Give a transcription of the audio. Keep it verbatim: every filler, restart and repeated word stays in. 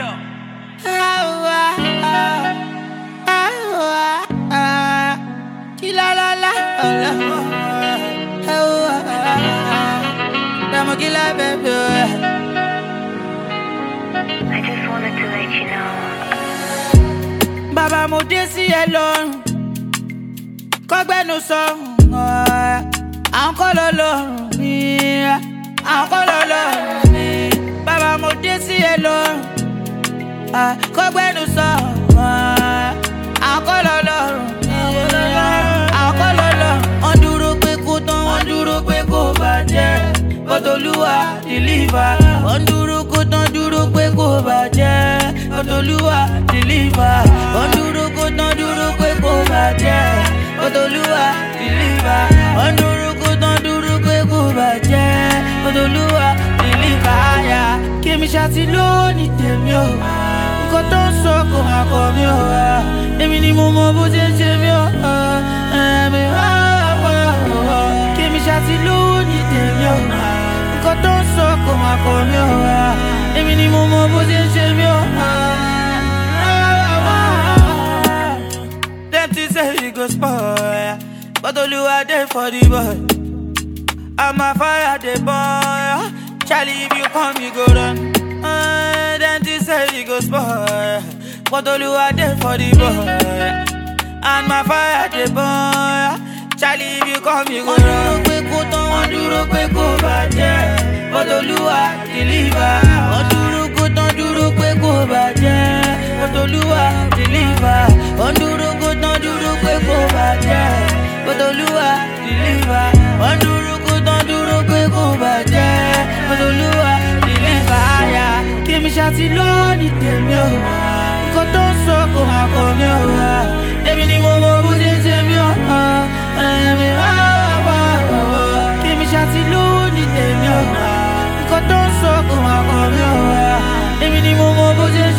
Wonder. Kila la la la, I'ma kila baby. I just wanted to let you know. Baba mo dé sí ẹ lọ́rùn, kọ́gbẹ́nu sọ̀rùn, àwọn kọ́ lọ lọ́rùn mi, àwọn kọ́ lọ lọ́rùn mi. Baba mo dé sí ẹ lọ́rùn, kọ́gbẹ́nu sọ̀rùn, àwọn kọ́ lọ lọ́rùn mi, àwọn kọ́ lọ lọ́rùn. Wọ́n dúró pé kó tán, wọ́n dúró pé kó bàjẹ́, but Olúwa deliver. Wọ́n dúró kó tán, dúró pé kó bàjẹ́, but Olúwa deliver. Wọ́n dúró kó tán, dúró pé kó bàjẹ́, but Olúwa deliver. Wọ́n dúró kó tán, dúró pé kó bàjẹ́, but Olúwa deliver. Kí mi ṣàtì lónìí tèmi o, nǹkan tó ń sọ kò máa kọ mí o. Èmi ni mo mọ bó ṣe ń ṣe mí o. Kí mi ṣàtì lónìí tèmi o, nǹkan tó ń sọ kò máa kọ mí o. Èmi ni mo mọ bó ṣe ń ṣe mí o. Them things say we go spoil, but Olúwa dey for the boy. I'm a fire the boy. Charlie, if you come, you go run. Uh, them things say we go spoil, but Olúwa dey for the boy. And my fire the boy. Charlie, if you come, you go run. Wọ́n dúró pé kó tán, wọ́n dúró pé kó bàjẹ́, but Olúwa deliver. Wọ́n dúró kó tán, dúró pé kó bàjẹ́, but Olúwa deliver. Wọ́n dúró kó tán, dúró pé kó bàjẹ́, but Olúwa deliver. Wọ́n dúró kó tán, dúró pé kó bàjẹ́, but Olúwa deliver. Kí mi ṣàtì lónìí tèmi o, nǹkan tó ń sọ kò máa kọ mí o. Èmi ni mo mọ bó ṣe ń ṣe mí o. Kí mi ṣàtì lónìí tèmi o, nǹkan tó ń sọ kò máa kọ mí o. Èmi ni mo mọ bó ṣe ń